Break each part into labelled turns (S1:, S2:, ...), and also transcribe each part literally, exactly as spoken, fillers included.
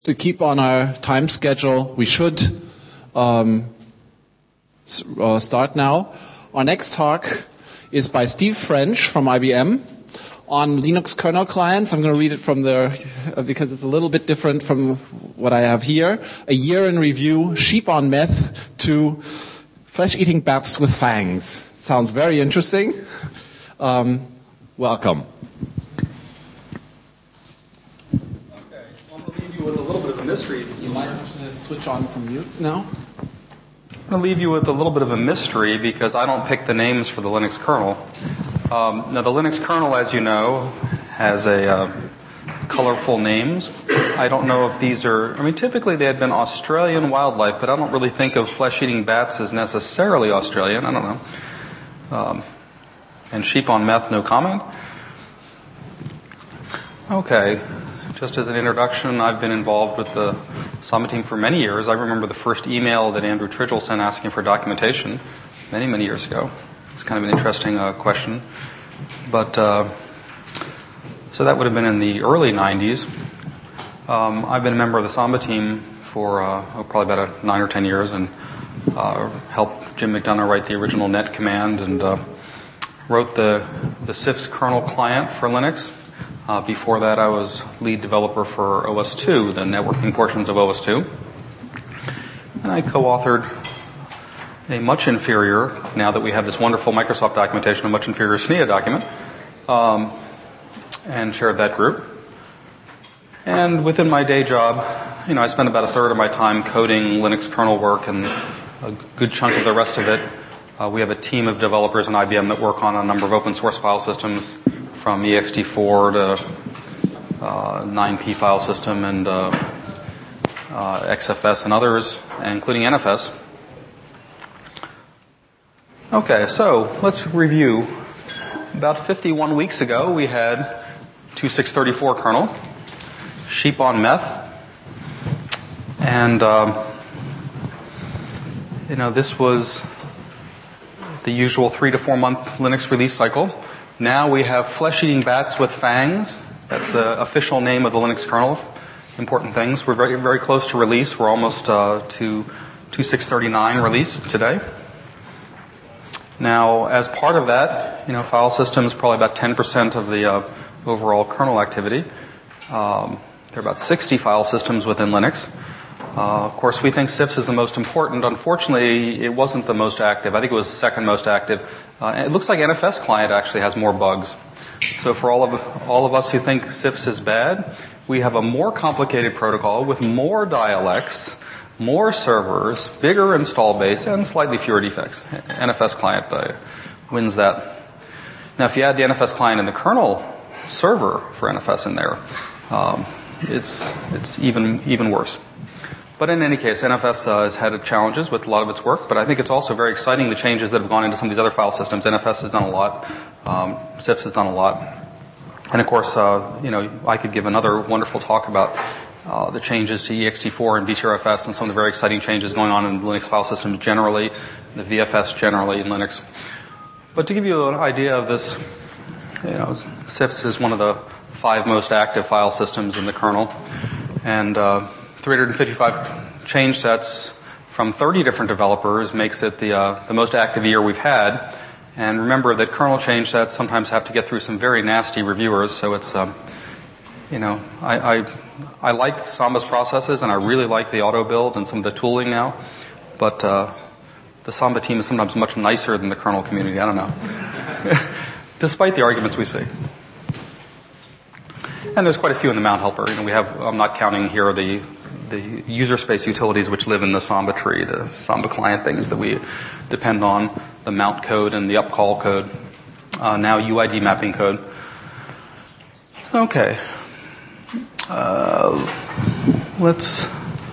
S1: To keep on our time schedule, we should um, uh, start now. Our next talk is by Steve French from I B M on Linux kernel clients. I'm going to read it from there because it's a little bit different from what I have here. A year in review, sheep on meth to flesh-eating bats with fangs. Sounds very interesting. Um, welcome.
S2: With a little bit of a mystery.
S1: You might have to switch on from mute now.
S2: I'm going to leave you with a little bit of a mystery because I don't pick the names for the Linux kernel. Um, now, the Linux kernel, as you know, has a uh, colorful names. I don't know if these are, I mean, typically they had been Australian wildlife, but I don't really think of flesh-eating bats as necessarily Australian. I don't know. Um, and sheep on meth, no comment. Okay. Just as an introduction, I've been involved with the Samba team for many years. I remember the first email that Andrew Tridgell sent asking for documentation many, many years ago. It's kind of an interesting uh, question. But, uh, so that would have been in the early nineties. Um, I've been a member of the Samba team for uh, oh, probably about a nine or ten years and uh, helped Jim McDonough write the original net command and uh, wrote the, the C I F S kernel client for Linux. Uh, before that, I was lead developer for O S two, the networking portions of O S two. And I co-authored a much inferior, now that we have this wonderful Microsoft documentation, a much inferior S N I A document, um, and chaired that group. And within my day job, you know, I spend about a third of my time coding Linux kernel work, and a good chunk of the rest of it, uh, we have a team of developers in I B M that work on a number of open source file systems, from E X T four to uh, nine P file system and uh, uh, X F S and others, including N F S. Okay, so let's review. About fifty-one weeks ago, we had twenty-six thirty-four kernel, sheep on meth, and um, you know this was the usual three to four month Linux release cycle. Now we have flesh-eating bats with fangs. That's the official name of the Linux kernel. Important things. We're very, very close to release. We're almost uh, to twenty-six thirty-nine release today. Now, as part of that, you know, file systems probably about ten percent of the uh, overall kernel activity. Um, there are about sixty file systems within Linux. Uh, of course, we think C I F S is the most important. Unfortunately, it wasn't the most active. I think it was second most active. Uh, and it looks like N F S client actually has more bugs. So for all of all of us who think C I F S is bad, we have a more complicated protocol with more dialects, more servers, bigger install base, and slightly fewer defects. N F S client uh, wins that. Now, if you add the N F S client and the kernel server for N F S in there, um, it's it's even even worse. But in any case, N F S uh, has had challenges with a lot of its work, but I think it's also very exciting, the changes that have gone into some of these other file systems. N F S has done a lot. Um, C I F S has done a lot. And of course, uh, you know, I could give another wonderful talk about uh, the changes to E X T four and B T R F S and some of the very exciting changes going on in Linux file systems generally, the V F S generally in Linux. But to give you an idea of this, you know, C I F S is one of the five most active file systems in the kernel. And, uh, three hundred fifty-five change sets from thirty different developers makes it the uh, the most active year we've had. And remember that kernel change sets sometimes have to get through some very nasty reviewers. So it's, um, you know, I, I I like Samba's processes and I really like the auto build and some of the tooling now. But uh, the Samba team is sometimes much nicer than the kernel community. I don't know, despite the arguments we see. And there's quite a few in the Mount Helper. You know, we have. I'm not counting here the the user space utilities which live in the Samba tree, the Samba client things that we depend on, the mount code and the upcall code, uh, now U I D mapping code. Okay. Uh, let's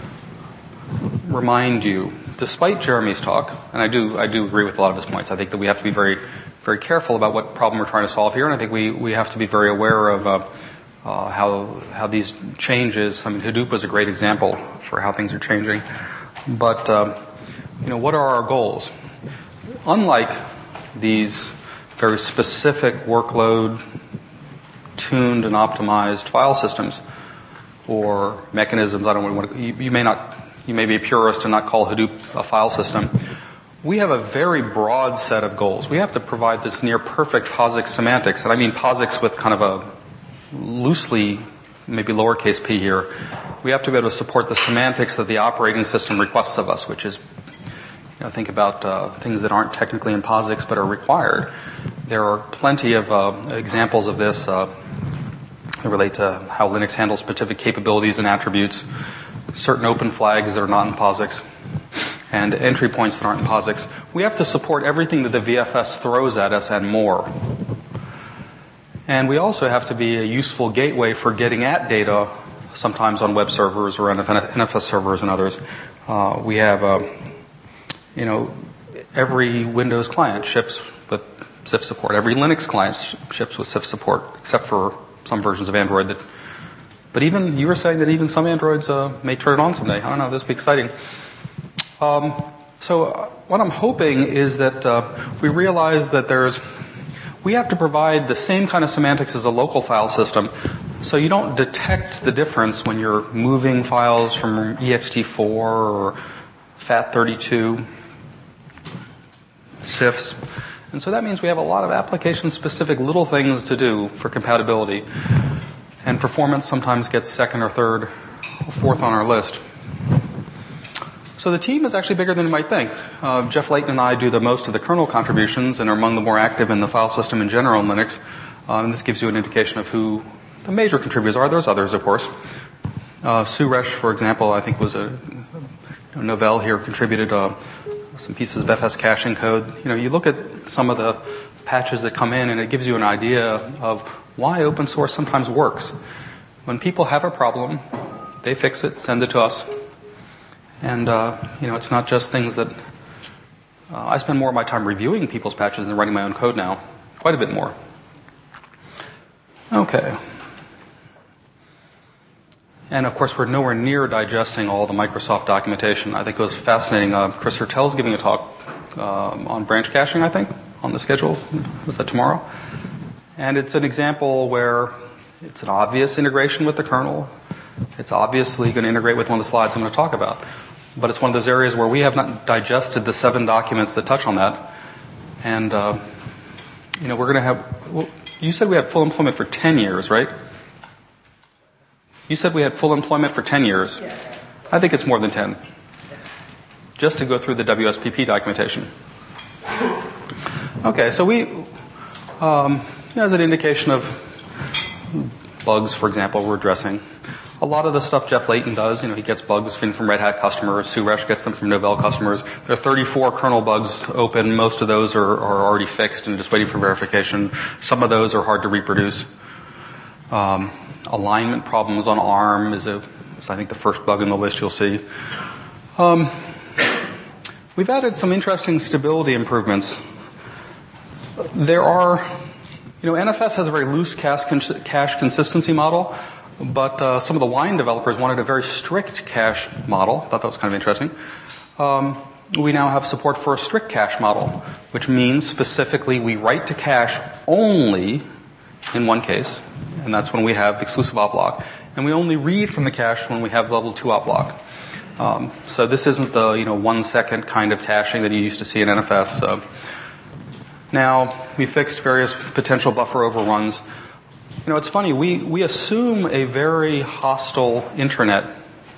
S2: remind you, despite Jeremy's talk, and I do I do agree with a lot of his points, I think that we have to be very, very careful about what problem we're trying to solve here, and I think we, we have to be very aware of uh, Uh, how how these changes. I mean, Hadoop was a great example for how things are changing. But um, you know, what are our goals? Unlike these very specific workload tuned and optimized file systems, or mechanisms. I don't want to, you, you may not, you may be a purist and not call Hadoop a file system. We have a very broad set of goals. We have to provide this near perfect POSIX semantics, and I mean POSIX with kind of a loosely, maybe lowercase p here. We have to be able to support the semantics that the operating system requests of us, which is, you know, think about uh, things that aren't technically in POSIX but are required. There are plenty of uh, examples of this uh, that relate to how Linux handles specific capabilities and attributes, certain open flags that are not in POSIX, and entry points that aren't in POSIX. We have to support everything that the V F S throws at us and more. And we also have to be a useful gateway for getting at data, sometimes on web servers or N F S servers and others. Uh, we have, uh, you know, every Windows client ships with C I F support. Every Linux client sh- ships with C I F support, except for some versions of Android that. But even you were saying that even some Androids uh, may turn it on someday. I don't know. This would be exciting. Um, so uh, what I'm hoping is that uh, we realize that there's, we have to provide the same kind of semantics as a local file system, so you don't detect the difference when you're moving files from E X T four or FAT thirty-two, C I Fs. And so that means we have a lot of application-specific little things to do for compatibility. And performance sometimes gets second or third or fourth on our list. So the team is actually bigger than you might think. Uh, Jeff Layton and I do the most of the kernel contributions and are among the more active in the file system in general in Linux. Uh, and this gives you an indication of who the major contributors are. There's others, of course. Uh, Suresh, for example, I think was a, a Novell here, contributed uh, some pieces of F S caching code. You know, you look at some of the patches that come in and it gives you an idea of why open source sometimes works. When people have a problem, they fix it, send it to us. And, uh, you know, it's not just things that, uh, I spend more of my time reviewing people's patches than writing my own code now. Quite a bit more. Okay. And of course, we're nowhere near digesting all the Microsoft documentation. I think it was fascinating. Uh, Chris Hertel's giving a talk, um, on branch caching, I think, on the schedule. Was that tomorrow? And it's an example where it's an obvious integration with the kernel. It's obviously going to integrate with one of the slides I'm going to talk about. But it's one of those areas where we have not digested the seven documents that touch on that. And, uh, you know, we're going to have, well, you said we had full employment for ten years, right? You said we had full employment for ten years.
S3: Yeah.
S2: I think it's more than ten. Just to go through the W S P P documentation. Okay, so we, um, as an indication of bugs, for example, we're addressing. A lot of the stuff Jeff Layton does, you know, he gets bugs from Red Hat customers. Suresh gets them from Novell customers. There are thirty-four kernel bugs open. Most of those are, are already fixed and just waiting for verification. Some of those are hard to reproduce. Um, alignment problems on ARM is, a, is, I think, the first bug in the list you'll see. Um, we've added some interesting stability improvements. There are, you know, N F S has a very loose cache, cache consistency model. But uh, some of the Wine developers wanted a very strict cache model. I thought that was kind of interesting. Um, we now have support for a strict cache model, which means specifically we write to cache only in one case, and that's when we have the exclusive op block. And we only read from the cache when we have level two op block. Um, so this isn't the, you know, one second kind of caching that you used to see in N F S. Uh, now, we fixed various potential buffer overruns. You know, it's funny, we, we assume a very hostile intranet.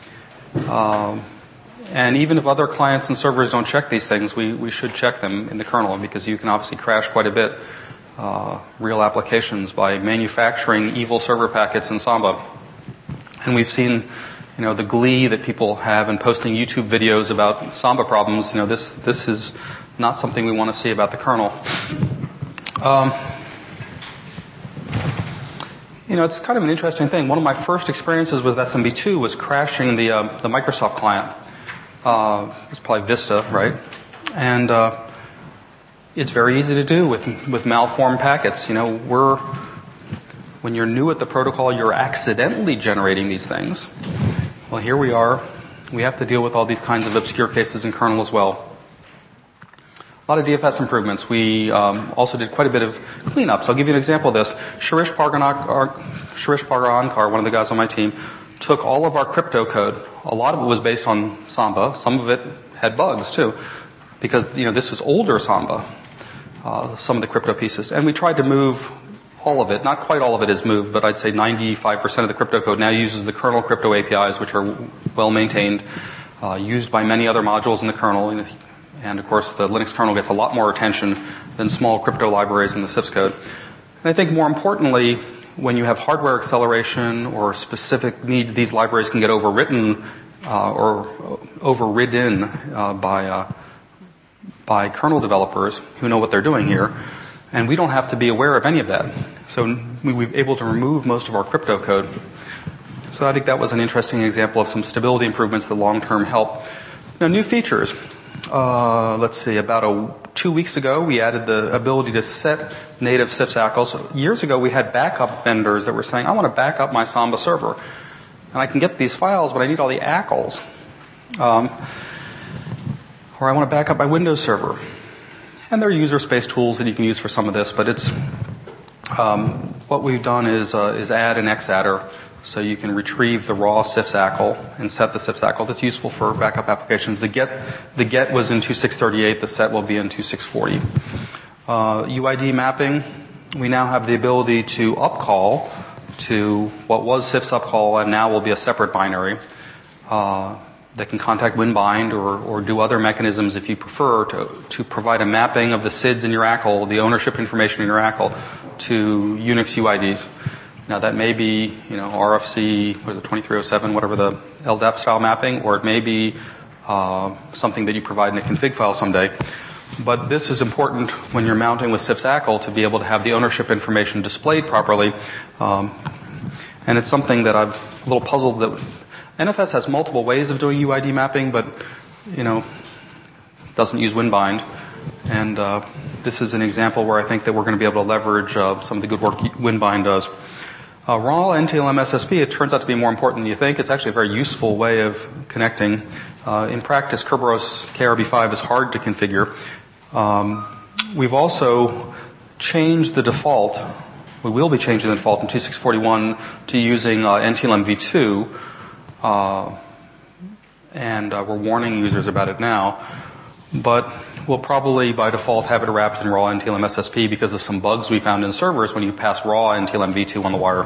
S2: Um, and even if other clients and servers don't check these things, we, we should check them in the kernel because you can obviously crash quite a bit uh, real applications by manufacturing evil server packets in Samba. And we've seen, you know, the glee that people have in posting YouTube videos about Samba problems. You know, this, this is not something we want to see about the kernel. Um, You know, it's kind of an interesting thing. One of my first experiences with S M B two was crashing the uh, the Microsoft client. Uh, it's probably Vista, right? And uh, it's very easy to do with with malformed packets. You know, we're when you're new at the protocol, you're accidentally generating these things. Well, here we are. We have to deal with all these kinds of obscure cases in kernel as well. A lot of D F S improvements. We um, also did quite a bit of cleanups. I'll give you an example of this. Shirish Pargaonkar, Shirish Pargaonkar, one of the guys on my team, took all of our crypto code. A lot of it was based on Samba. Some of it had bugs too, because you know this is older Samba. Uh, some of the crypto pieces, and we tried to move all of it. Not quite all of it is moved, but I'd say ninety-five percent of the crypto code now uses the kernel crypto A P Is, which are well maintained, uh, used by many other modules in the kernel. And of course, the Linux kernel gets a lot more attention than small crypto libraries in the C I F S code. And I think more importantly, when you have hardware acceleration or specific needs, these libraries can get overwritten uh, or overridden uh, by uh, by kernel developers who know what they're doing here. And we don't have to be aware of any of that. So we were able to remove most of our crypto code. So I think that was an interesting example of some stability improvements that long-term help. Now, new features. Uh, let's see, about a, two weeks ago, we added the ability to set native C I F S A C Ls. Years ago, we had backup vendors that were saying, I want to back up my Samba server. And I can get these files, but I need all the A C Ls. Um, or I want to back up my Windows server. And there are user space tools that you can use for some of this, but it's um, what we've done is uh, is add an X adder, so you can retrieve the raw C I F S A C L and set the C I F S A C L. That's useful for backup applications. The get the get was in twenty-six thirty-eight. The set will be in twenty-six forty. Uh, U I D mapping. We now have the ability to upcall to what was C I F S upcall and now will be a separate binary. Uh, that can contact WinBind or, or do other mechanisms if you prefer to, to provide a mapping of the S I Ds in your A C L, the ownership information in your A C L, to Unix U I Ds. Now that may be, you know, R F C, what is it, twenty-three oh seven, whatever the L D A P style mapping, or it may be uh, something that you provide in a config file someday. But this is important when you're mounting with C I F S A C L to be able to have the ownership information displayed properly. Um, and it's something that I'm a little puzzled that N F S has multiple ways of doing U I D mapping, but, you know, doesn't use WinBind. And uh, this is an example where I think that we're going to be able to leverage uh, some of the good work WinBind does. Uh, raw N T L M S S P, it turns out to be more important than you think. It's actually a very useful way of connecting. Uh, in practice, Kerberos K R B five is hard to configure. Um, we've also changed the default. We will be changing the default in twenty-six forty-one to using uh, N T L M v two. Uh, and uh, we're warning users about it now. But we'll probably, by default, have it wrapped in raw N T L M S S P because of some bugs we found in servers when you pass raw N T L M v two on the wire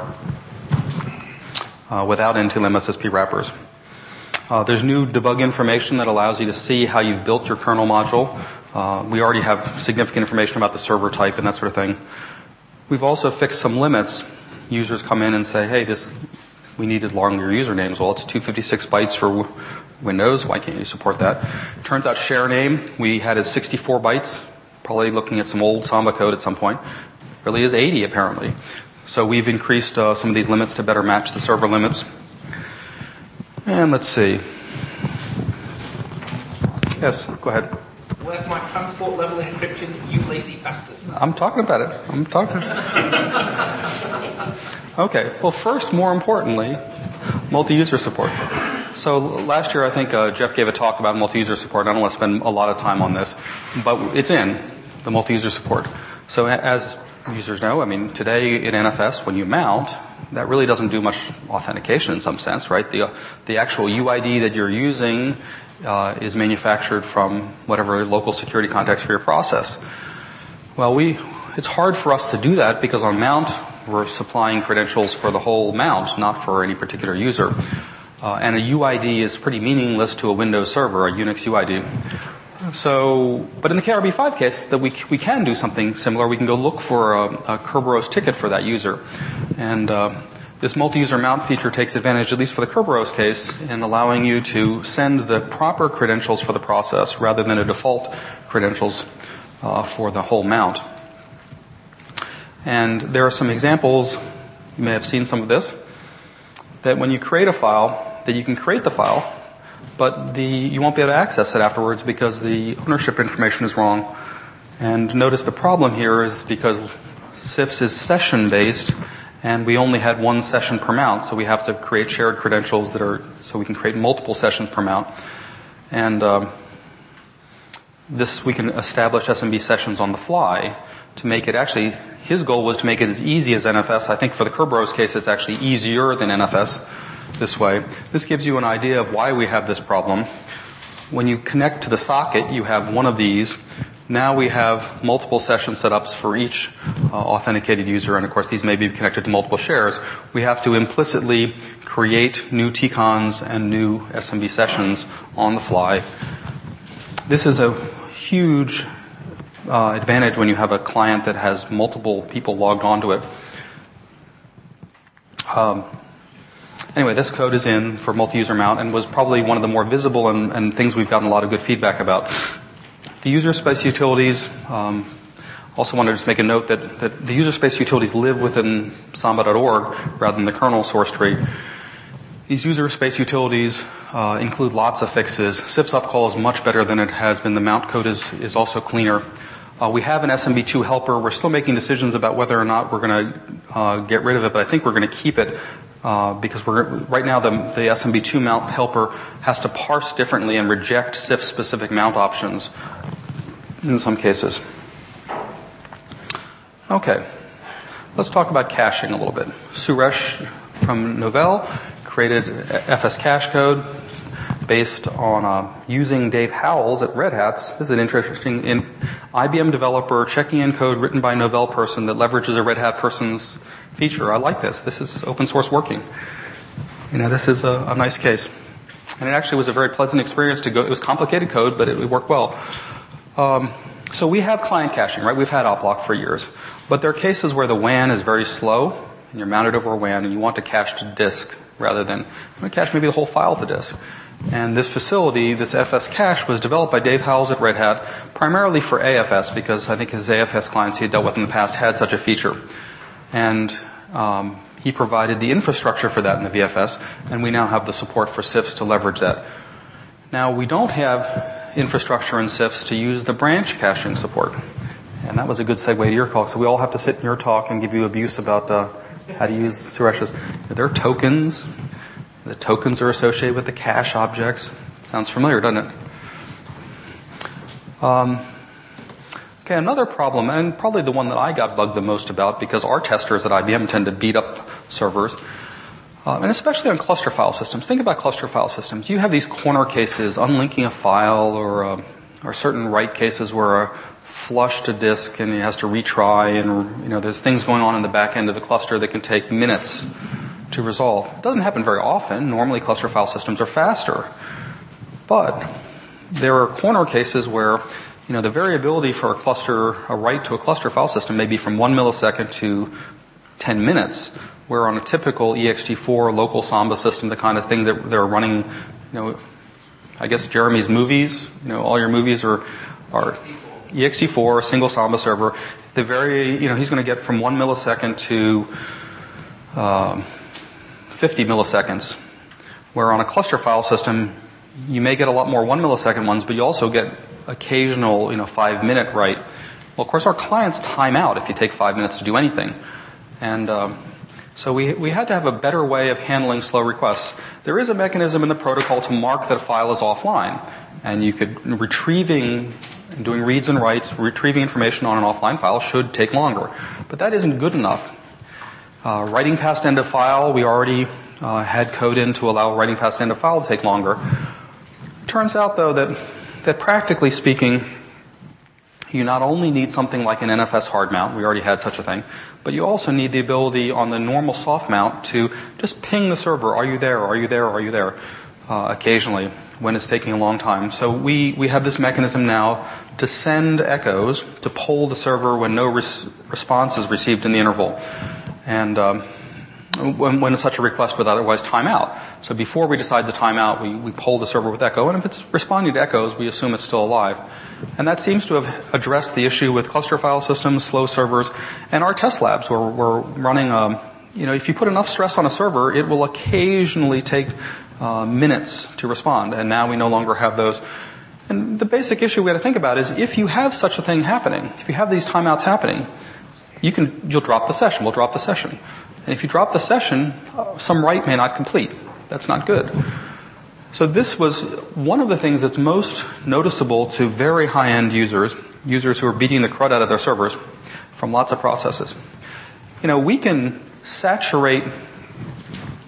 S2: uh, without N T L M S S P wrappers. Uh, there's new debug information that allows you to see how you've built your kernel module. Uh, we already have significant information about the server type and that sort of thing. We've also fixed some limits. Users come in and say, hey, this... we needed longer usernames. Well, it's two hundred fifty-six bytes for w- Windows. Why can't you support that? Turns out share name we had is sixty-four bytes. Probably looking at some old Samba code at some point. Really is eighty apparently. So we've increased uh, some of these limits to better match the server limits. And let's see. Yes, go ahead.
S3: Where's my transport level encryption, you lazy bastards?
S2: I'm talking about it. I'm talking. Okay. Well, first, more importantly, multi-user support. So last year, I think uh, Jeff gave a talk about multi-user support. I don't want to spend a lot of time on this, but it's in the multi-user support. So as users know, I mean, today in N F S, when you mount, that really doesn't do much authentication in some sense, right? The uh, the actual U I D that you're using uh, is manufactured from whatever local security context for your process. Well, we it's hard for us to do that because on mount, we're supplying credentials for the whole mount, not for any particular user. Uh, and a U I D is pretty meaningless to a Windows server, a Unix U I D. So, but in the K R B five case, that we we can do something similar. We can go look for a, a Kerberos ticket for that user, and uh, this multi-user mount feature takes advantage, at least for the Kerberos case, in allowing you to send the proper credentials for the process rather than a default credentials uh, for the whole mount. And there are some examples. You may have seen some of this. That when you create a file, that you can create the file, but the you won't be able to access it afterwards because the ownership information is wrong. And notice the problem here is because C I F S is session-based, and we only had one session per mount, so we have to create shared credentials that are so we can create multiple sessions per mount. And um, this we can establish S M B sessions on the fly to make it actually. His goal was to make it as easy as N F S. I think for the Kerberos case, it's actually easier than N F S. this way. This gives you an idea of why we have this problem. When you connect to the socket, you have one of these. Now we have multiple session setups for each uh, authenticated user, and of course these may be connected to multiple shares. We have to implicitly create new T CONs and new S M B sessions on the fly. This is a huge uh, advantage when you have a client that has multiple people logged onto it. Um, anyway, this code is in for multi-user mount and was probably one of the more visible and, and things we've gotten a lot of good feedback about. The user space utilities, um, also wanted to just make a note that, that the user space utilities live within samba dot org rather than the kernel source tree. These user space utilities uh, include lots of fixes. C I F's upcall is much better than it has been. The mount code is, is also cleaner. Uh, we have an S M B two helper. We're still making decisions about whether or not we're going to uh, get rid of it, but I think we're going to keep it uh, because we're right now the, the S M B two mount helper has to parse differently and reject C I F-specific mount options in some cases. Okay, let's talk about caching a little bit. Suresh from Novell created F S cache code based on uh, using Dave Howells at Red Hat's. This is an interesting in I B M developer checking in code written by a Novell person that leverages a Red Hat person's feature. I like this. This is open source working. You know, this is a, a nice case. And it actually was a very pleasant experience to go. It was complicated code, but it, it worked well. Um, so we have client caching, right? We've had OpBlock for years. But there are cases where the W A N is very slow, and you're mounted over a W A N, and you want to cache to disk rather than you want to cache maybe the whole file to disk. And this facility, this F S cache, was developed by Dave Howells at Red Hat, primarily for A F S, because I think his A F S clients he had dealt with in the past had such a feature. And um, he provided the infrastructure for that in the V F S, and we now have the support for C I Fs to leverage that. Now, we don't have infrastructure in C I Fs to use the branch caching support. And that was a good segue to your call. So we all have to sit in your talk and give you abuse about uh, how to use Suresh's. There are tokens. The tokens are associated with the cache objects. Sounds familiar, doesn't it? Um, okay, another problem, and probably the one that I got bugged the most about because our testers at I B M tend to beat up servers, uh, and especially on cluster file systems. Think about cluster file systems. You have these corner cases, unlinking a file, or uh, or certain write cases where a flush to disk and it has to retry, and you know there's things going on in the back end of the cluster that can take minutes to resolve. It doesn't happen very often. Normally cluster file systems are faster. But there are corner cases where, you know, the variability for a cluster, a write to a cluster file system may be from one millisecond to ten minutes, where on a typical E X T four local Samba system, the kind of thing that they're running, you know, I guess Jeremy's movies, you know, all your movies are, are E X T four, a single Samba server. The very, you know, he's going to get from one millisecond to, um, fifty milliseconds, where on a cluster file system, you may get a lot more one millisecond ones, but you also get occasional, you know, five minute write. Well, of course, our clients time out if you take five minutes to do anything. And um, so we we had to have a better way of handling slow requests. There is a mechanism in the protocol to mark that a file is offline, and you could, retrieving, doing reads and writes, retrieving information on an offline file should take longer. But that isn't good enough. Uh, writing past end of file, we already uh, had code in to allow writing past end of file to take longer. It turns out, though, that, that practically speaking, you not only need something like an N F S hard mount, we already had such a thing, but you also need the ability on the normal soft mount to just ping the server, are you there, are you there, are you there, uh, occasionally when it's taking a long time. So we, we have this mechanism now to send echoes to poll the server when no res- response is received in the interval. And um, when, when such a request would otherwise time out. So before we decide the timeout, we, we poll the server with echo, and if it's responding to echoes, we assume it's still alive. And that seems to have addressed the issue with cluster file systems, slow servers, and our test labs where we're running, um, you know, if you put enough stress on a server, it will occasionally take uh, minutes to respond, and now we no longer have those. And the basic issue we have to think about is if you have such a thing happening, if you have these timeouts happening, you can, you'll drop the session. We'll drop the session. And if you drop the session, uh, some write may not complete. That's not good. So this was one of the things that's most noticeable to very high-end users, users who are beating the crud out of their servers from lots of processes. You know, we can saturate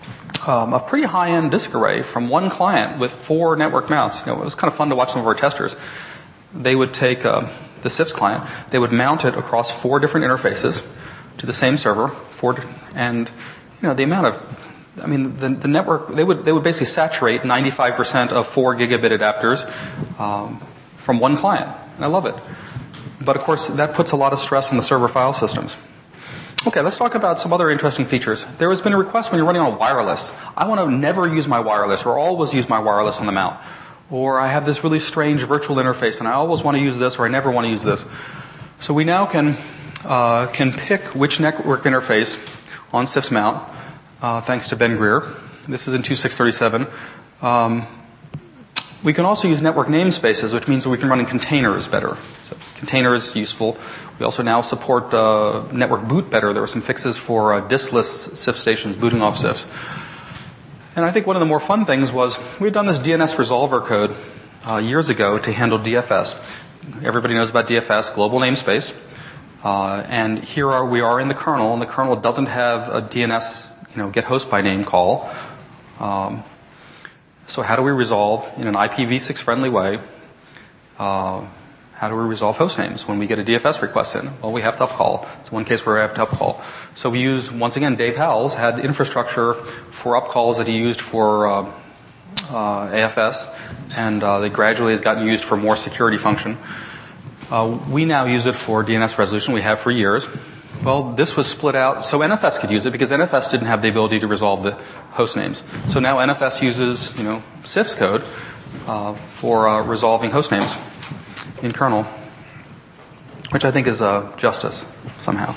S2: um, a pretty high-end disk array from one client with four network mounts. You know, it was kind of fun to watch some of our testers. They would take uh, the C I F S client, they would mount it across four different interfaces to the same server, four, and you know the amount of, I mean, the, the network, they would they would basically saturate ninety-five percent of four gigabit adapters um, from one client. And I love it. But of course, that puts a lot of stress on the server file systems. Okay, let's talk about some other interesting features. There has been a request when you're running on a wireless. I want to never use my wireless or always use my wireless on the mount. Or I have this really strange virtual interface and I always want to use this or I never want to use this. So we now can uh, can pick which network interface on C I F S mount, uh, thanks to Ben Greer. This is in two point six thirty-seven. Um, we can also use network namespaces, which means we can run in containers better. So containers useful. We also now support uh, network boot better. There were some fixes for uh, diskless C I F S stations booting off C I F S. And I think one of the more fun things was we had done this D N S resolver code uh, years ago to handle D F S. Everybody knows about D F S, global namespace. Uh, and here are, we are in the kernel, and the kernel doesn't have a D N S, you know, get host by name call. Um, so how do we resolve in an I P v six friendly way? Uh, how do we resolve host names when we get a D F S request in? Well, we have to upcall. It's one case where we have to upcall. So we use, once again, Dave Howells had infrastructure for upcalls that he used for uh, uh, A F S, and uh, that gradually has gotten used for more security function. Uh, we now use it for D N S resolution. We have for years. Well, this was split out so N F S could use it because N F S didn't have the ability to resolve the host names. So now N F S uses, you know, C I F S code uh, for uh, resolving host names in kernel, which I think is uh, justice somehow.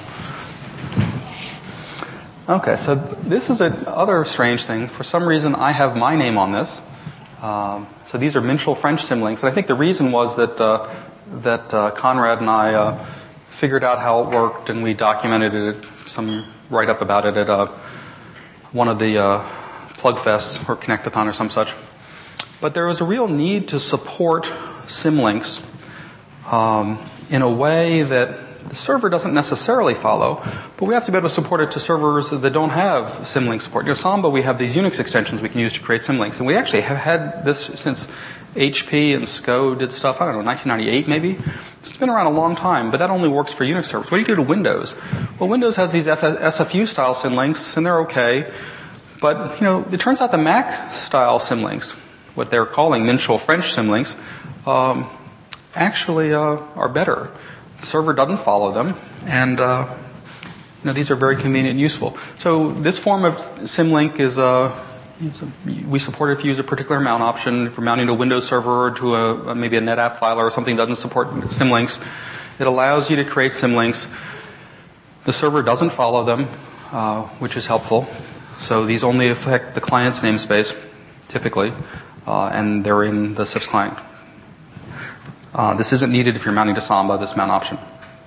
S2: Okay, so this is another strange thing. For some reason, I have my name on this. Um, so these are Minchell French symlinks, and I think the reason was that uh, that uh, Conrad and I uh, figured out how it worked, and we documented it, some write-up about it at uh, one of the uh, plug fests or Connectathon or some such. But there was a real need to support symlinks um, in a way that the server doesn't necessarily follow, but we have to be able to support it to servers that don't have symlink support. You know, Samba, we have these Unix extensions we can use to create symlinks, and we actually have had this since H P and S C O did stuff, I don't know, nineteen ninety-eight maybe. So it's been around a long time, but that only works for Unix servers. What do you do to Windows? Well, Windows has these S F U-style symlinks, and they're okay, but, you know, it turns out the Mac-style symlinks, what they're calling Minchell French symlinks, um, actually uh, are better. The server doesn't follow them, and uh, you know, these are very convenient and useful. So this form of symlink is uh, we support it if you use a particular mount option. If you're mounting a Windows server to a maybe a NetApp filer or something that doesn't support symlinks, it allows you to create symlinks. The server doesn't follow them, uh, which is helpful. So these only affect the client's namespace, typically, uh, and they're in the C I F S client. Uh, this isn't needed if you're mounting to Samba, this mount option.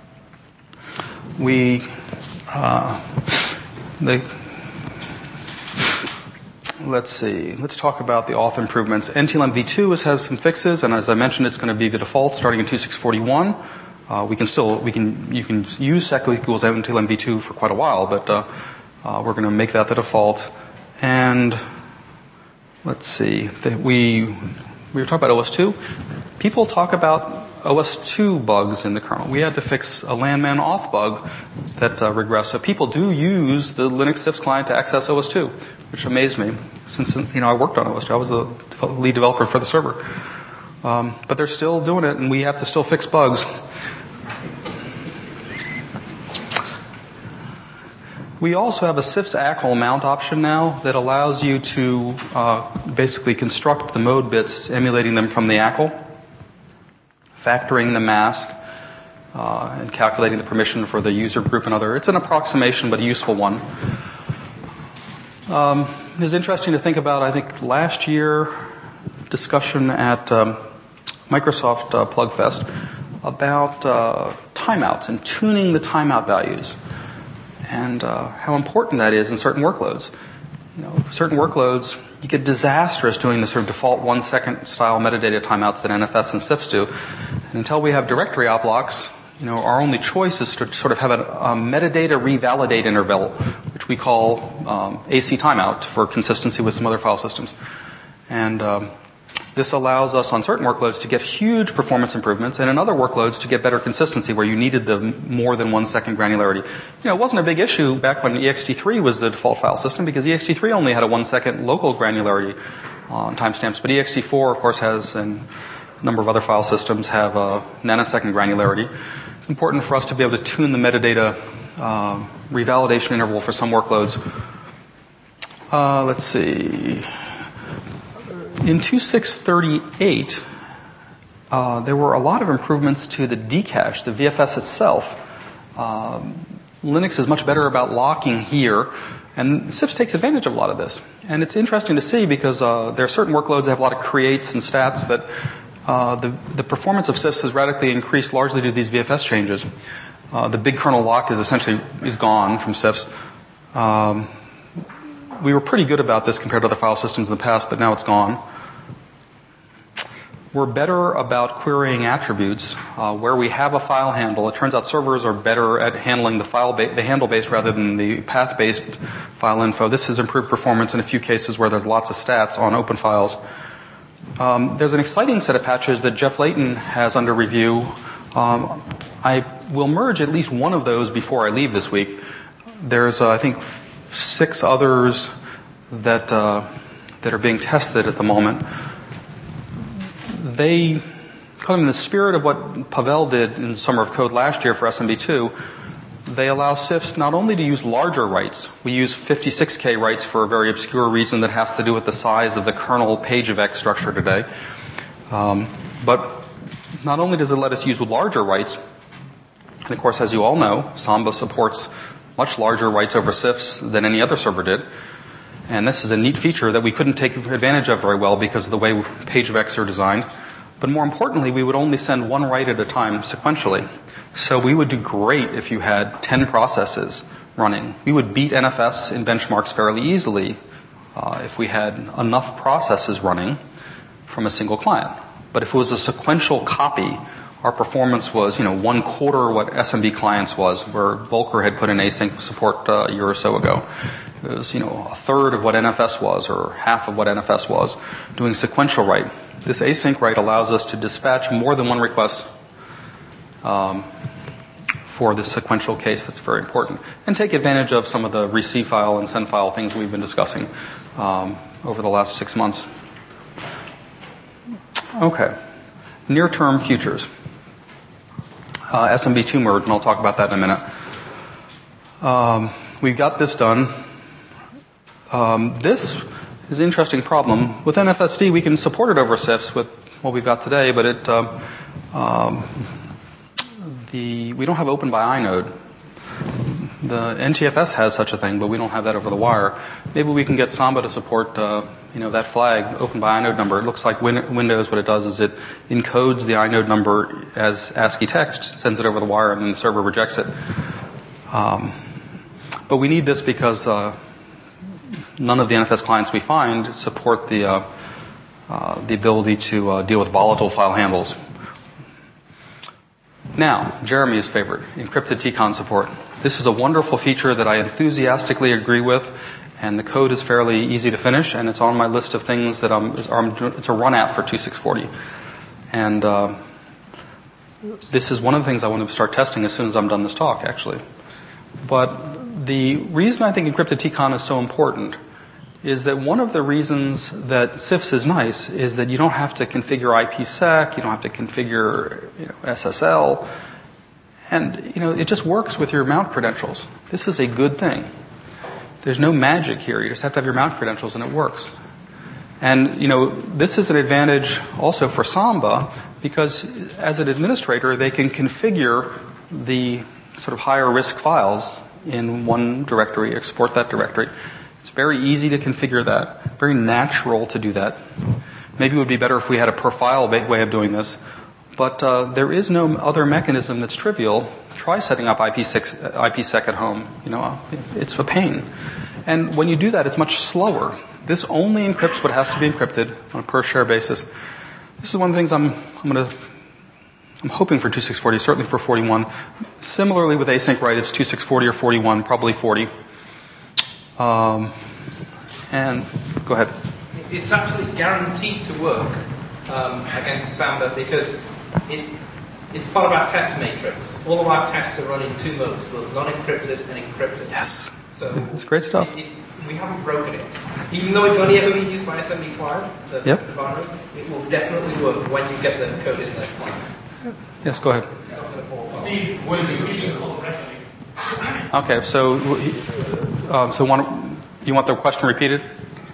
S2: We, uh, the, let's see, let's talk about the auth improvements. N T L M v two has, has some fixes, and as I mentioned, it's going to be the default starting in two point six forty-one. Uh, we can still, we can, you can use sec equals N T L M v two for quite a while, but, uh, uh, we're going to make that the default. And, let's see, that we, we were talking about O S two. People talk about O S two bugs in the kernel. We had to fix a landman auth bug that uh, regressed. So people do use the Linux C I F S client to access O S two, which amazed me. Since, you know, I worked on O S two. I was the lead developer for the server. Um, but they're still doing it, and we have to still fix bugs. We also have a C I F S A C L mount option now that allows you to uh, basically construct the mode bits, emulating them from the A C L, factoring the mask, uh, and calculating the permission for the user group and other. It's an approximation, but a useful one. Um, it's interesting to think about, I think, last year discussion at um, Microsoft uh, Plugfest about uh, timeouts and tuning the timeout values and uh, how important that is in certain workloads. You know, certain workloads, you get disastrous doing the sort of default one-second style metadata timeouts that N F S and C I F S do. And until we have directory outblocks, you know, our only choice is to sort of have a, a metadata revalidate interval, which which we call um, A C timeout for consistency with some other file systems. And um, this allows us on certain workloads to get huge performance improvements, and in other workloads to get better consistency where you needed the more than one second granularity. You know, it wasn't a big issue back when E X T three was the default file system because E X T three only had a one second local granularity on timestamps, but E X T four, of course, has, and a number of other file systems have a nanosecond granularity. It's important for us to be able to tune the metadata uh, revalidation interval for some workloads. Uh, let's see. In twenty-six thirty-eight, uh, there were a lot of improvements to the dcache, the V F S itself. Um, Linux is much better about locking here, and C I F S takes advantage of a lot of this. And it's interesting to see because uh, there are certain workloads that have a lot of creates and stats that uh, the, the performance of C I F S has radically increased largely due to these V F S changes. Uh, the big kernel lock is essentially is gone from C I F S. Um, we were pretty good about this compared to other file systems in the past, but now it's gone. We're better about querying attributes uh, where we have a file handle. It turns out servers are better at handling the file, ba- the handle-based rather than the path-based file info. This has improved performance in a few cases where there's lots of stats on open files. Um, there's an exciting set of patches that Jeff Layton has under review. Um, I will merge at least one of those before I leave this week. There's, uh, I think, f- six others that uh, that are being tested at the moment. They, kind of in the spirit of what Pavel did in Summer of Code last year for S M B two, they allow C I F S not only to use larger writes. We use fifty-six K writes for a very obscure reason that has to do with the size of the kernel pageVec structure today. Um, but not only does it let us use larger writes, and of course, as you all know, Samba supports much larger writes over C I F S than any other server did. And this is a neat feature that we couldn't take advantage of very well because of the way pageVecs are designed. But more importantly, we would only send one write at a time sequentially. So we would do great if you had ten processes running. We would beat N F S in benchmarks fairly easily uh, if we had enough processes running from a single client. But if it was a sequential copy, our performance was, you know, one quarter what S M B clients was, where Volcker had put in async support uh, a year or so ago. It was, you know, a third of what N F S was, or half of what N F S was, doing sequential write. This async write allows us to dispatch more than one request um, for this sequential case that's very important, and take advantage of some of the receive file and send file things we've been discussing um, over the last six months. Okay. Near-term futures. Uh, S M B two merge, and I'll talk about that in a minute. Um, we've got this done. Um, this is an interesting problem. With N F S D, we can support it over C I F S with what we've got today, but it uh, um, the we don't have open by inode. The N T F S has such a thing, but we don't have that over the wire. Maybe we can get Samba to support, uh, you know, that flag, open by inode number. It looks like win- Windows, what it does is it encodes the inode number as ASCII text, sends it over the wire, and then the server rejects it. Um, but we need this because uh, none of the N F S clients we find support the uh, uh, the ability to uh, deal with volatile file handles. Now, Jeremy's favorite, encrypted T CON support. This is a wonderful feature that I enthusiastically agree with, and the code is fairly easy to finish, and it's on my list of things that I'm, it's a run at for twenty-six forty. And uh, this is one of the things I want to start testing as soon as I'm done this talk, actually. But the reason I think encrypted T CON is so important is that one of the reasons that C I F S is nice is that you don't have to configure I P sec, you don't have to configure, you know, S S L, and, you know, it just works with your mount credentials. This is a good thing. There's no magic here. You just have to have your mount credentials and it works. And, you know, this is an advantage also for Samba because as an administrator, they can configure the sort of higher risk files in one directory, export that directory. It's very easy to configure that, very natural to do that. Maybe it would be better if we had a per file way of doing this, but uh, there is no other mechanism that's trivial. Try setting up I P sec at home. You know, it's a pain. And when you do that, it's much slower. This only encrypts what has to be encrypted on a per share basis. This is one of the things I'm, I'm going to I'm hoping for twenty-six forty, certainly for forty-one. Similarly with async write, it's twenty-six forty or forty-one, probably forty. Um, and go ahead.
S3: It's actually guaranteed to work um, against Samba because it, it's part of our test matrix. All of our tests are run in two modes, both non-encrypted and encrypted.
S2: Yes.
S3: So
S2: it's great stuff.
S3: It, it, we haven't broken it. Even though it's only ever been used by S M B client, the,
S2: yep.
S3: the binary, it will definitely work when you get the code in the client.
S2: Yes, go ahead.
S3: Steve, what is it reading correctly?
S2: Okay, so um, so want, you want the question repeated?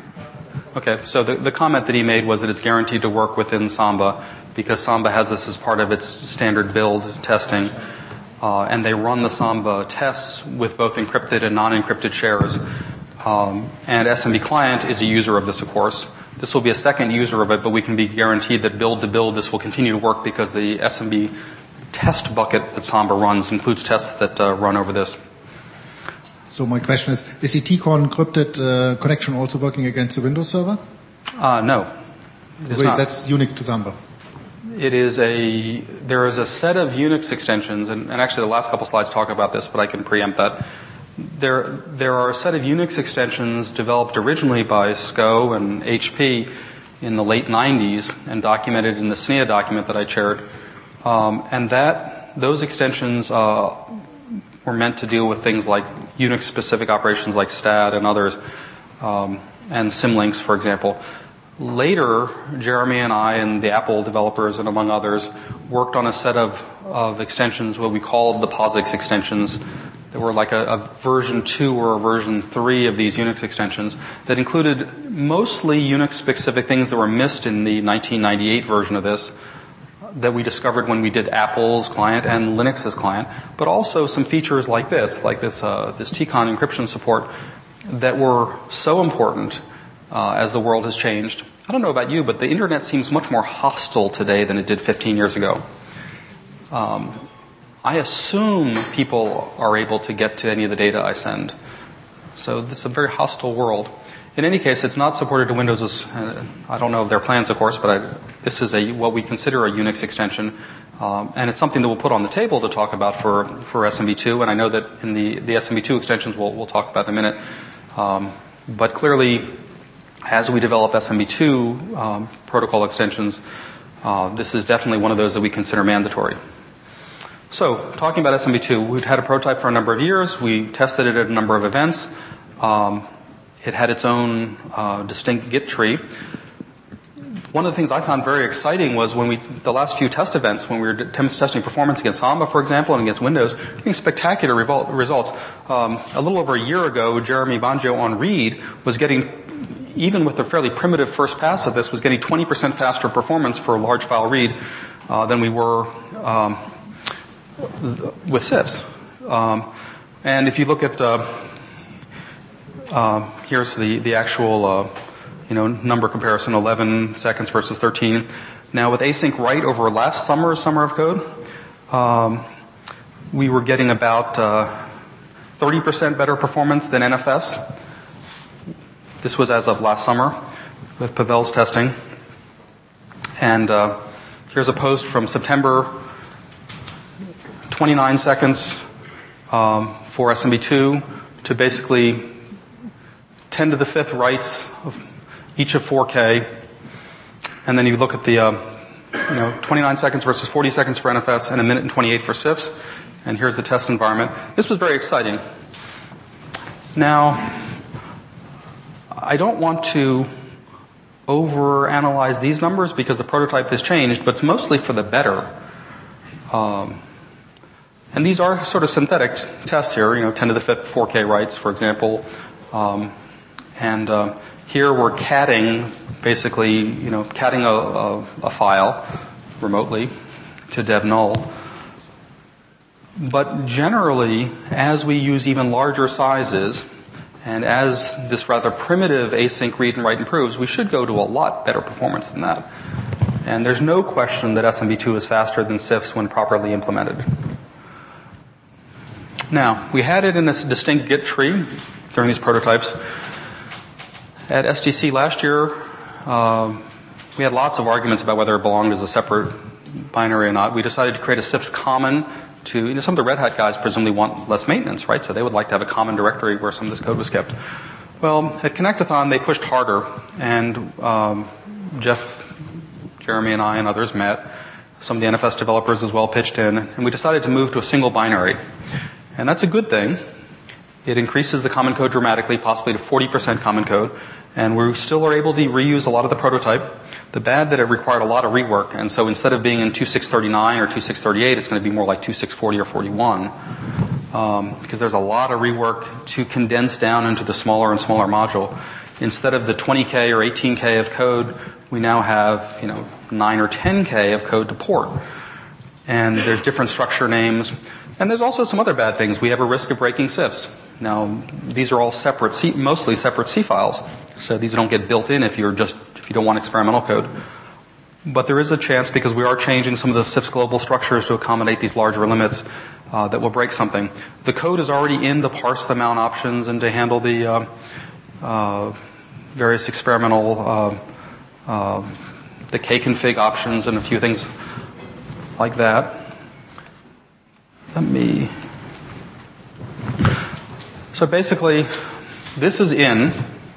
S2: Okay, so the, the comment that he made was that it's guaranteed to work within Samba because Samba has this as part of its standard build testing. Uh, and they run the Samba tests with both encrypted and non-encrypted shares. Um, and S M B client is a user of this, of course. This will be a second user of it, but we can be guaranteed that build to build this will continue to work because the S M B test bucket that Samba runs includes tests that uh, run over this.
S4: So my question is, is the T CON encrypted uh, connection also working against the Windows server?
S2: Uh, no.
S4: Wait, that's unique to Samba.
S2: It is a, there is a set of Unix extensions, and, and actually the last couple slides talk about this, but I can preempt that. There, there are a set of Unix extensions developed originally by S C O and H P in the late nineties and documented in the S N I A document that I chaired. Um, and that, those extensions, uh, were meant to deal with things like Unix-specific operations like stat and others, um, and symlinks, for example. Later, Jeremy and I and the Apple developers and among others worked on a set of, of extensions, what we called the POSIX extensions. There were like a, a version two or a version three of these Unix extensions that included mostly Unix-specific things that were missed in the nineteen ninety-eight version of this that we discovered when we did Apple's client and Linux's client, but also some features like this, like this, uh, this T CON encryption support that were so important Uh, as the world has changed. I don't know about you, but the internet seems much more hostile today than it did fifteen years ago. Um, I assume people are able to get to any of the data I send. So this is a very hostile world. In any case, it's not supported to Windows. Uh, I don't know of their plans, of course, but I, this is a what we consider a Unix extension. Um, and it's something that we'll put on the table to talk about for, for S M B two. And I know that in the, the S M B two extensions we'll, we'll talk about in a minute. Um, but clearly, as we develop S M B two um, protocol extensions, uh, this is definitely one of those that we consider mandatory. So, talking about S M B two, we've had a prototype for a number of years. We tested it at a number of events. Um, it had its own uh, distinct Git tree. One of the things I found very exciting was when we, the last few test events, when we were testing performance against Samba, for example, and against Windows, getting spectacular revol- results. Um, a little over a year ago, Jeremy Banjo on Reed was getting, even with a fairly primitive first pass of this, was getting twenty percent faster performance for a large file read uh, than we were um, with S I Fs. Um, and if you look at, uh, uh, here's the, the actual, uh, you know, number comparison, eleven seconds versus thirteen. Now with async write over last summer, summer of code, um, we were getting about uh, thirty percent better performance than N F S. This was as of last summer with Pavel's testing. And uh, here's a post from September, twenty-nine seconds um, for S M B two to basically ten to the fifth writes of each of four K. And then you look at the, uh, you know, twenty-nine seconds versus forty seconds for N F S and a minute and twenty-eight for S I Fs. And here's the test environment. This was very exciting. Now, I don't want to overanalyze these numbers because the prototype has changed, but it's mostly for the better. Um, and these are sort of synthetic tests here, you know, ten to the fifth four K writes, for example. Um, and uh, here we're catting, basically, you know, catting a, a, a file remotely to dev null. But generally, as we use even larger sizes, and as this rather primitive async read and write improves, we should go to a lot better performance than that. And there's no question that S M B two is faster than S I Fs when properly implemented. Now, we had it in this distinct Git tree during these prototypes. At S D C last year, uh, we had lots of arguments about whether it belonged as a separate binary or not. We decided to create a S I Fs common to, you know, some of the Red Hat guys presumably want less maintenance, right? So they would like to have a common directory where some of this code was kept. Well, at Connectathon, they pushed harder, and um, Jeff, Jeremy, and I and others met. Some of the N F S developers as well pitched in, and we decided to move to a single binary. And that's a good thing. It increases the common code dramatically, possibly to forty percent common code, and we still are able to reuse a lot of the prototype. The bad that it required a lot of rework, and so instead of being in two six thirty-nine or two six thirty-eight, it's going to be more like two six forty or forty-one, um, because there's a lot of rework to condense down into the smaller and smaller module. Instead of the twenty K or eighteen K of code, we now have, you know, nine or ten K of code to port. And there's different structure names. And there's also some other bad things. We have a risk of breaking C I Fs. Now, these are all separate, C, mostly separate C files. So these don't get built in if you're just, if you don't want experimental code. But there is a chance, because we are changing some of the C I F's global structures to accommodate these larger limits, uh, that will break something. The code is already in to parse the mount options and to handle the, uh, uh, various experimental, uh, uh, the kconfig options and a few things like that. Let me. So basically, this is in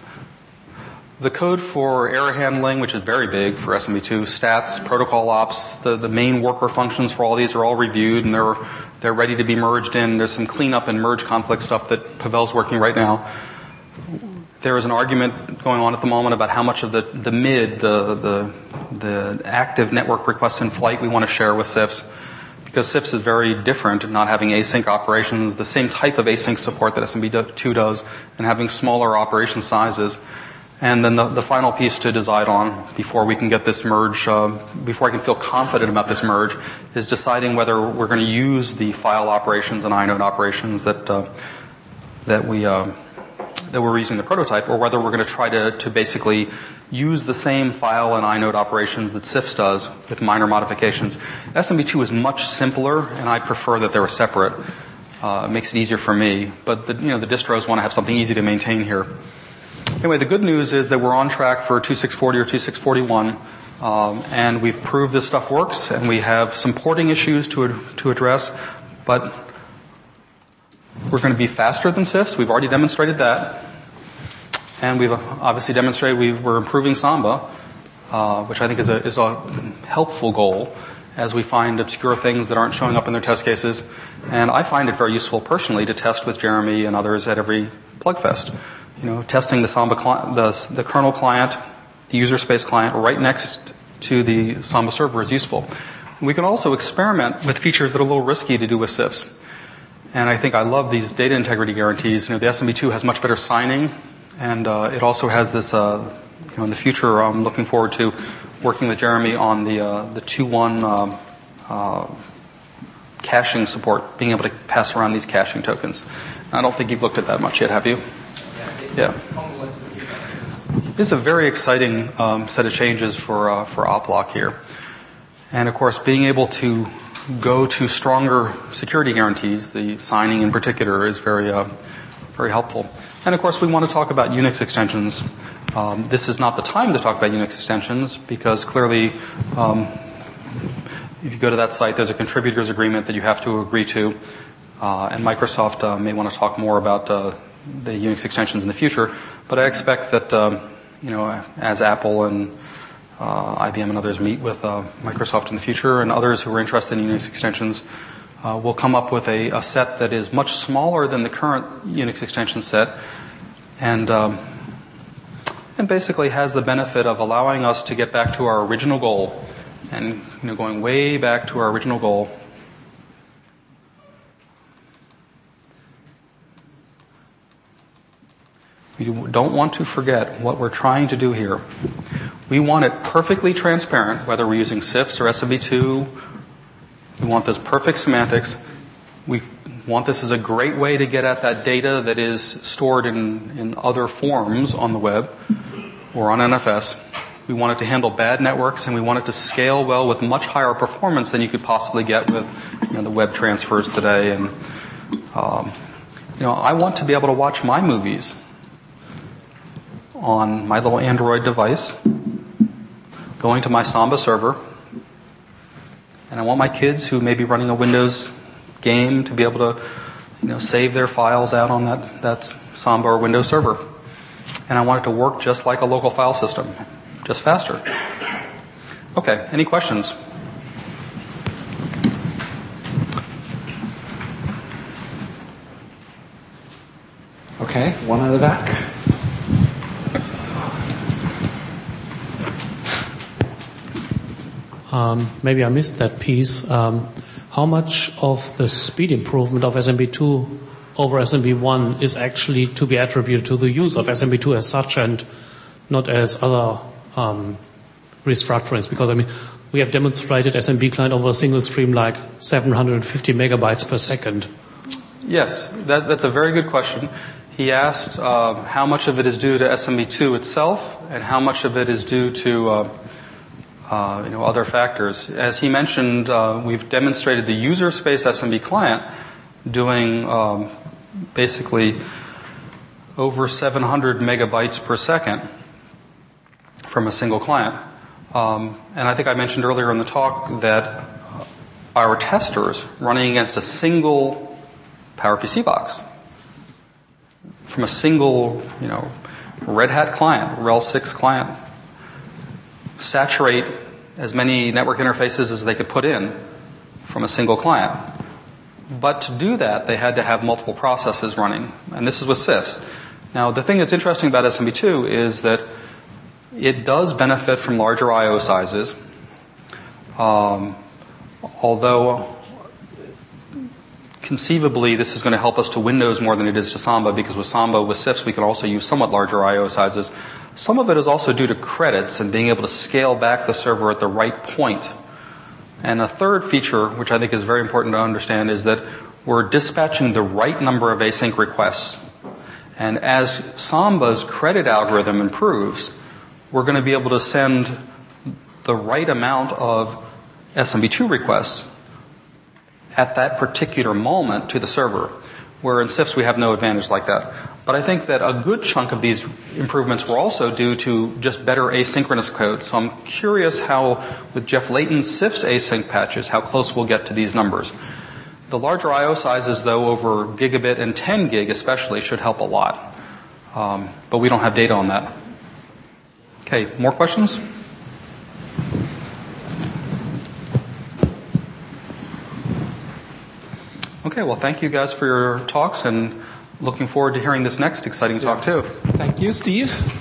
S2: the code for error handling, which is very big for S M B two, stats, protocol ops, the, the main worker functions for all these are all reviewed and they're, they're ready to be merged in. There's some cleanup and merge conflict stuff that Pavel's working right now. There is an argument going on at the moment about how much of the, the mid, the, the, the active network requests in flight we want to share with C I Fs. Because C I Fs is very different, not having async operations, the same type of async support that S M B two does, and having smaller operation sizes. And then the, the final piece to decide on before we can get this merge, uh, before I can feel confident about this merge, is deciding whether we're going to use the file operations and inode operations that uh, that we uh, that we're using the prototype, or whether we're going to try to to basically use the same file and inode operations that C I F S does with minor modifications. S M B two is much simpler, and I prefer that they were separate. Uh, it makes it easier for me, but the, you know, the distros want to have something easy to maintain here. Anyway, the good news is that we're on track for two six forty or two six forty-one, um, and we've proved this stuff works, and we have some porting issues to to address, but we're going to be faster than C I F S. We've already demonstrated that. And we've obviously demonstrated we've, we're improving Samba, uh, which I think is a, is a helpful goal as we find obscure things that aren't showing up in their test cases. And I find it very useful personally to test with Jeremy and others at every Plugfest. You know, testing the Samba cli- the, the kernel client, the user space client right next to the Samba server is useful. And we can also experiment with features that are a little risky to do with C I F S. And I think I love these data integrity guarantees. You know, the S M B two has much better signing. And uh, it also has this, uh, you know, in the future, I'm looking forward to working with Jeremy on the uh, the two one um, uh, caching support, being able to pass around these caching tokens. I don't think you've looked at that much yet, have you? Yeah. This is a very exciting um, set of changes for uh, for OpLock here, and of course, being able to go to stronger security guarantees, the signing in particular, is very uh, very helpful. And of course, we want to talk about Unix extensions. Um, this is not the time to talk about Unix extensions because clearly, um, if you go to that site, there's a contributors agreement that you have to agree to, uh, and Microsoft uh, may want to talk more about uh, the Unix extensions in the future. But I expect that, um, you know, as Apple and uh, I B M and others meet with uh, Microsoft in the future, and others who are interested in Unix extensions, Uh, we'll come up with a, a set that is much smaller than the current Unix extension set, and um, and basically has the benefit of allowing us to get back to our original goal, and you know, going way back to our original goal. We don't want to forget what we're trying to do here. We want it perfectly transparent, whether we're using C I F S or S M B two. We want those perfect semantics. We want this as a great way to get at that data that is stored in, in other forms on the web or on N F S. We want it to handle bad networks, and we want it to scale well with much higher performance than you could possibly get with, you know, the web transfers today. And um, you know, I want to be able to watch my movies on my little Android device, going to my Samba server. And I want my kids who may be running a Windows game to be able to, you know, save their files out on that, that Samba or Windows server. and I want it to work just like a local file system, just faster. Okay, any questions?
S1: Okay, one at the back.
S5: Um, maybe I missed that piece. Um, how much of the speed improvement of S M B two over S M B one is actually to be attributed to the use of S M B two as such and not as other um, restructurings? Because, I mean, we have demonstrated S M B client over a single stream like seven hundred fifty megabytes per second.
S2: Yes, that, that's a very good question. He asked uh, how much of it is due to S M B two itself and how much of it is due to uh, uh, you know, other factors. As he mentioned, uh, we've demonstrated the user space S M B client doing um, basically over seven hundred megabytes per second from a single client. Um, and I think I mentioned earlier in the talk that our testers running against a single PowerPC box from a single, you know, Red Hat client, R H E L six client, saturate as many network interfaces as they could put in from a single client. But to do that, they had to have multiple processes running, and this is with C I Fs. Now, the thing that's interesting about S M B two is that it does benefit from larger I O sizes, um, although conceivably this is going to help us to Windows more than it is to Samba, because with Samba, with C I Fs, we can also use somewhat larger I O sizes. Some of it is also due to credits and being able to scale back the server at the right point. And a third feature, which I think is very important to understand, is that we're dispatching the right number of async requests. And as Samba's credit algorithm improves, we're going to be able to send the right amount of S M B two requests at that particular moment to the server, where in C I Fs we have no advantage like that. But I think that a good chunk of these improvements were also due to just better asynchronous code. So I'm curious how, with Jeff Layton's C I Fs async patches, how close we'll get to these numbers. The larger I O sizes, though, over gigabit and ten gig especially, should help a lot. Um, but we don't have data on that. Okay, more questions? Okay, well, thank you guys for your talks, and looking forward to hearing this next exciting talk, too.
S1: Thank you, Steve.